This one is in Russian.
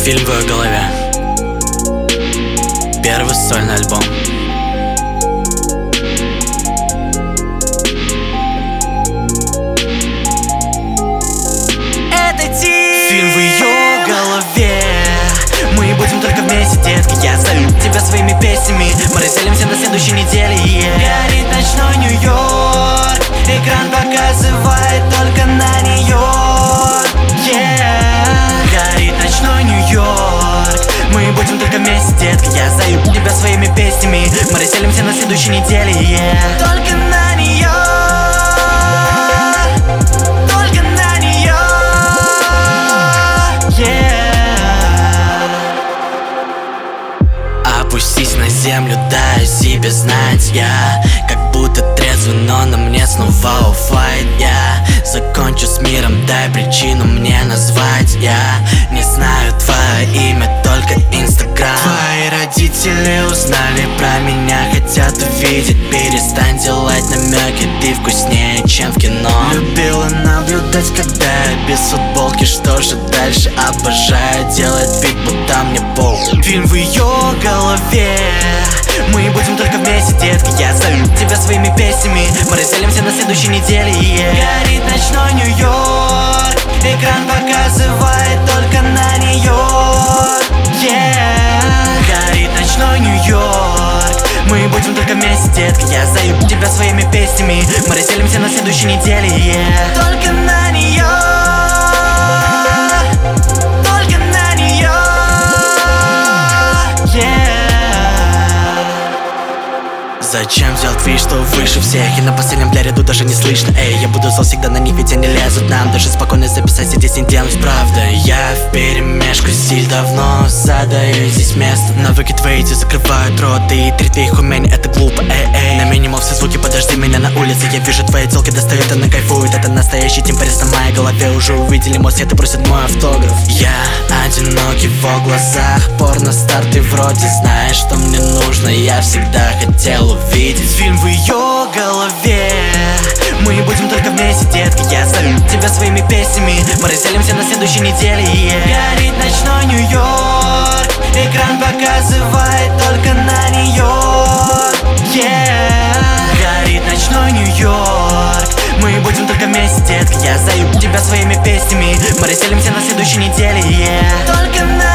Фильм в ее голове. Первый сольный альбом. Фильм в ее голове. Мы будем только вместе, детка. Я зову тебя своими песнями. Мы разделимся на следующей неделе. Горит ночной Нью-Йорк. Экран показывает только на нее. Горит ночной Нью-Йорк. Мы будем только вместе, детка. Я зову тебя своими песнями. Мы разделимся на следующей неделе. Только на нее. Только на нее. Опустись на землю, дай себе знать. Я как будто трезвый, но на мне снова оффлайн. Я закончу с миром, дай причину мне назвать. Я не знаю твое имя, только Инстаграм. Твои родители узнали про меня, хотят увидеть. Перестань делать намеки, ты вкуснее, чем в кино. Любила наблюдать, когда я без футболки. Что же дальше? Обожаю делать вид, будто мне пол. Фильм в ее голове. Мы будем только вместе, детка. Я зову тебя своими песнями. Мы разделимся на следующей неделе. Горит ночной Нью-Йорк. Экран показывает только на нее. Горит ночной Нью-Йорк. Мы будем только вместе, детка. Я зову тебя своими песнями. Мы разделимся на следующей неделе. Только на нее. Только на нее. Зачем делать вид, что выше всех? И на последнем для ряду даже не слышно. Эй, я буду зол всегда на них, ведь они лезут нам. Даже спокойно записать здесь не делать, правда. Я вперемешку стиль давно задаю здесь место. Навыки твои эти закрывают рот. И три твоих умения, это глупо, эй. На минимум все звуки, подожди меня на улице. Я вижу твои телки, достают, она кайфует. Это настоящий тимпарис на моей голове. Уже увидели мой свет и просят мой автограф. Я одинокий в его глазах. Порно-стар, ты вроде знаешь, что мне нужно. Я всегда хотел увидеть фильм в ее голове. Мы будем только вместе, детка. Я зову тебя своими песнями. Мы разделимся на следующей неделе. Горит ночной Нью-Йорк. Экран показывает только на нее. Горит ночной Нью-Йорк. Мы будем только вместе, детка. Я зову тебя своими песнями. Мы разделимся на следующей неделе. Только на